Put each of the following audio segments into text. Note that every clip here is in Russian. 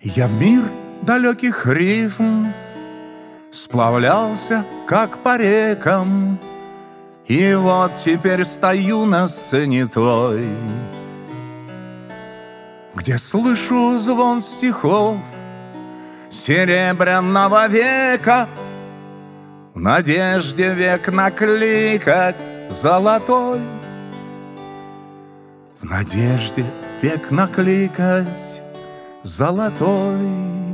Я в мир далеких рифм сплавлялся, как по рекам, и вот теперь стою на сцене той, где слышу звон стихов серебряного века, в надежде век накликать золотой, в надежде век накликать золотой.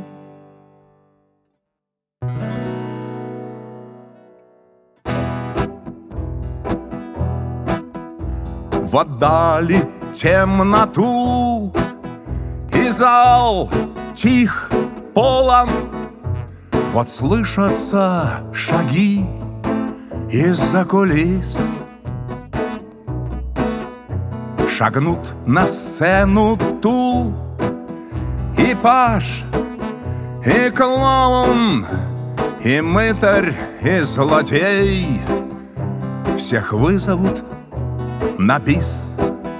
В отдали темноту, и зал тих, полон. Вот слышатся шаги из-за кулис. Шагнут на сцену ту и паж, и клоун, и мытарь, и злодей. Всех вызовут на бис.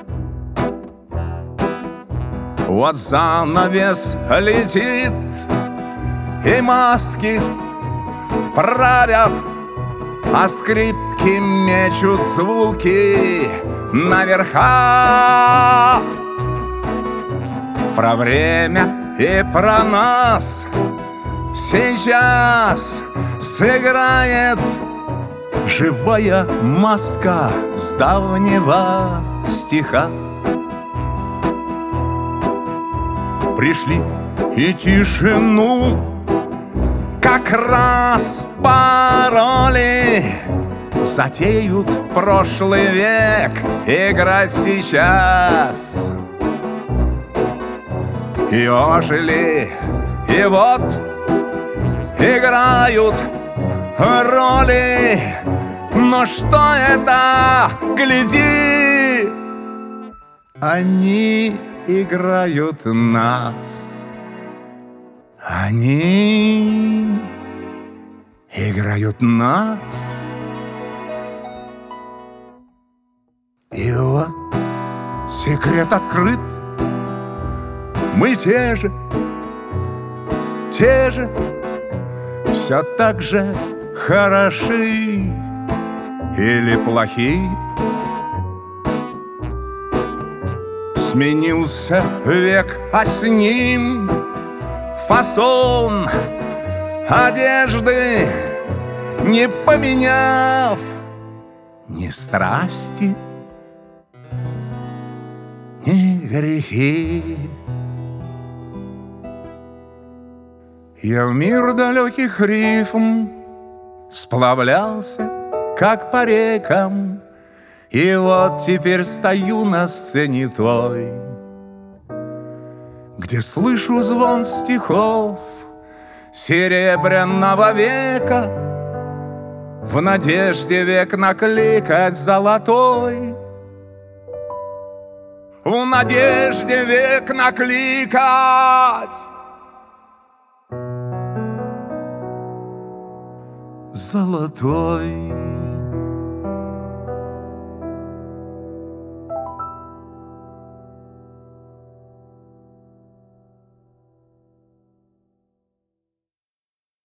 Вот занавес летит, и маски правят, а скрипки мечут звуки наверха. Про время и про нас сейчас сыграет живая маска с давнего стиха. Пришли и тишину как раз пароли затеют прошлый век играть сейчас. И ожили, и вот играют роли. Но что это? Гляди! Они играют нас. Они играют нас. И вот секрет открыт. Мы те же, все так же хороши или плохи. Сменился век, а с ним фасон одежды, не поменяв ни страсти, ни грехи. Я в мир далеких рифм сплавлялся, как по рекам, и вот теперь стою на сцене той, где слышу звон стихов серебряного века, в надежде век накликать золотой, в надежде век накликать золотой.